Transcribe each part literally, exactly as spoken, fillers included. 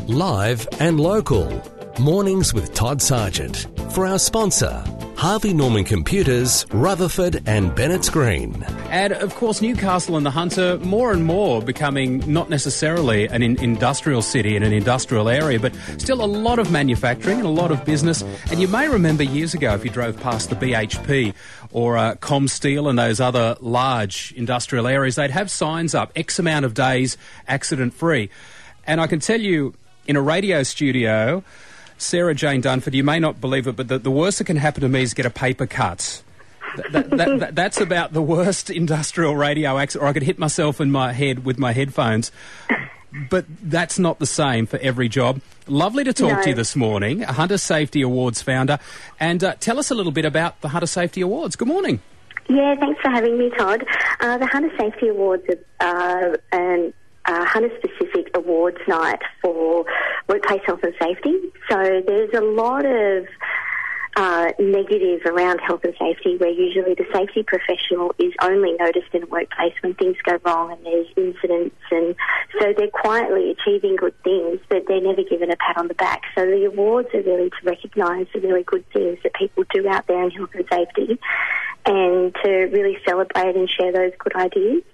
Live and local. Mornings with Todd Sargent. For our sponsor, Harvey Norman Computers, Rutherford and Bennett's Green. And, of course, Newcastle and the Hunter more and more becoming not necessarily an in- industrial city in an industrial area, but still a lot of manufacturing and a lot of business. And you may remember years ago, if you drove past the B H P or uh, Comsteel and those other large industrial areas, they'd have signs up, X amount of days accident-free. And I can tell you, in a radio studio, Sarah Jane Dunford, you may not believe it, but the, the worst that can happen to me is get a paper cut. That, that, that, that's about the worst industrial radio accident, or I could hit myself in my head with my headphones. But that's not the same for every job. Lovely to talk no. to you this morning, Hunter Safety Awards founder. And uh, tell us a little bit about the Hunter Safety Awards. Good morning. Yeah, thanks for having me, Todd. Uh, the Hunter Safety Awards are uh, an Uh, Hunter-specific awards night for workplace health and safety. So there's a lot of uh, negative around health and safety, where usually the safety professional is only noticed in a workplace when things go wrong and there's incidents, and so they're quietly achieving good things, but they're never given a pat on the back. So the awards are really to recognise the really good things that people do out there in health and safety, and to really celebrate and share those good ideas.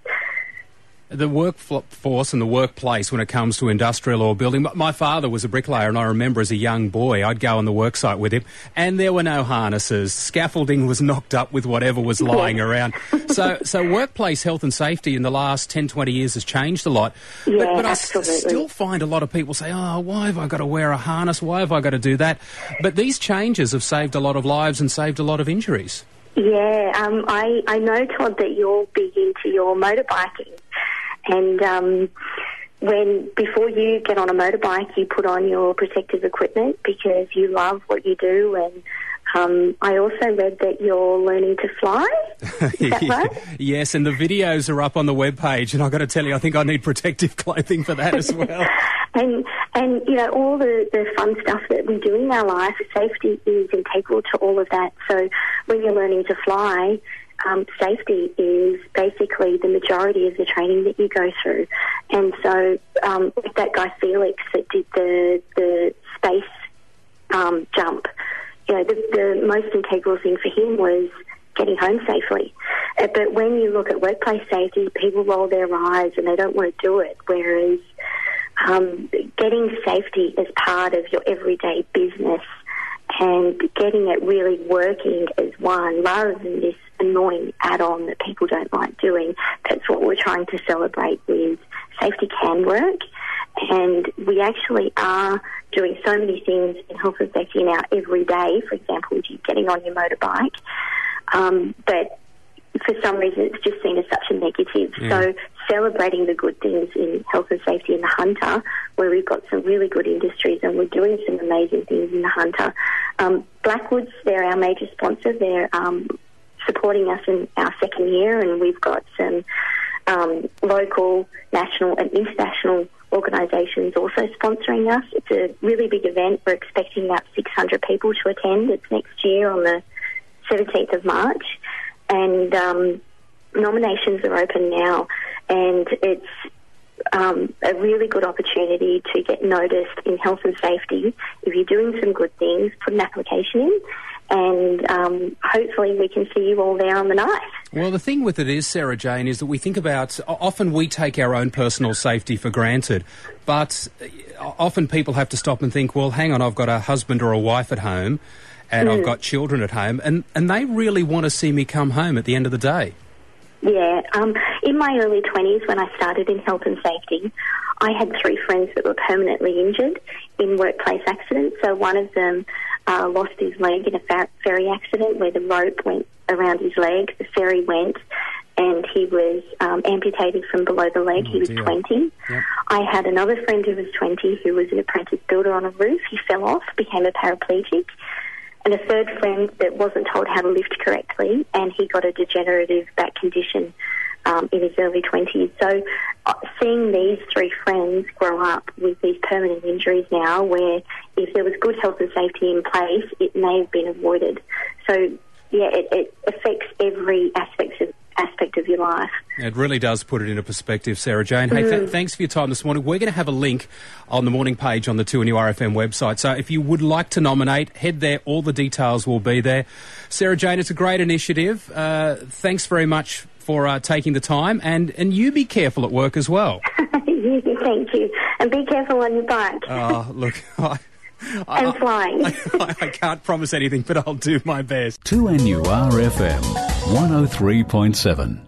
The workforce and the workplace when it comes to industrial or building. My father was a bricklayer, and I remember as a young boy I'd go on the worksite with him and there were no harnesses. Scaffolding was knocked up with whatever was lying around. So so workplace health and safety in the last ten, twenty years has changed a lot. Yeah, but but I absolutely. s- still find a lot of people say, oh, why have I got to wear a harness? Why have I got to do that? But these changes have saved a lot of lives and saved a lot of injuries. Yeah, um, I, I know, Todd, that you're big into your motorbiking. And um, when before you get on a motorbike, you put on your protective equipment because you love what you do. And um, I also read that you're learning to fly. Is that right? Yes, and the videos are up on the webpage. And I've got to tell you, I think I need protective clothing for that as well. and, and you know, all the, the fun stuff that we do in our life, safety is integral to all of that. So when you're learning to fly, Um, safety is basically the majority of the training that you go through. And so um, with that guy Felix that did the the space um, jump, you know, the, the most integral thing for him was getting home safely. Uh, but when you look at workplace safety, people roll their eyes and they don't want to do it, whereas um, getting safety as part of your everyday business and getting it really working as one, rather than this annoying add-on that people don't like doing. That's what we're trying to celebrate with Safety Can Work. And we actually are doing so many things in health and safety in our everyday, for example, with you getting on your motorbike. Um, but for some reason it's just seen as such a negative. Yeah. So celebrating the good things in health and safety in the Hunter, where we've got some really good industries and we're doing some amazing things in the Hunter. Um, Blackwoods, they're our major sponsor. They're um, supporting us in our second year, and we've got some um, local, national and international organisations also sponsoring us. It's a really big event. We're expecting about six hundred people to attend. It's next year on the seventeenth of March. And um, nominations are open now, and it's um, a really good opportunity to get noticed in health and safety. If you're doing some good things, put an application in, and um, hopefully we can see you all there on the night. Well, the thing with it is, Sarah Jane, is that we think about, often we take our own personal safety for granted, but often people have to stop and think, well, hang on, I've got a husband or a wife at home, and mm. I've got children at home, and, and they really want to see me come home at the end of the day. Yeah. Um, in my early twenties, when I started in health and safety, I had three friends that were permanently injured in workplace accidents. So one of them uh, lost his leg in a fer- ferry accident where the rope went around his leg, the ferry went, and he was um, amputated from below the leg. Oh, he was dear. twenty. Yep. I had another friend who was twenty who was an apprentice builder on a roof. He fell off, became a paraplegic. And a third friend that wasn't told how to lift correctly, and he got a degenerative back condition um, in his early twenties. So uh, seeing these three friends grow up with these permanent injuries now, where if there was good health and safety in place, it may have been avoided. So, yeah, it, it affects every aspect of aspect of your life. It really does put it into perspective, Sarah Jane. Hey, th- thanks for your time this morning. We're going to have a link on the morning page on the two N U R F M website. So if you would like to nominate, head there. All the details will be there. Sarah Jane, it's a great initiative. Uh, thanks very much for uh, taking the time. And, and you be careful at work as well. Thank you. And be careful on your bike. Oh, look, I, and I, flying. I, I, I can't promise anything, but I'll do my best. two N U R F M one oh three point seven.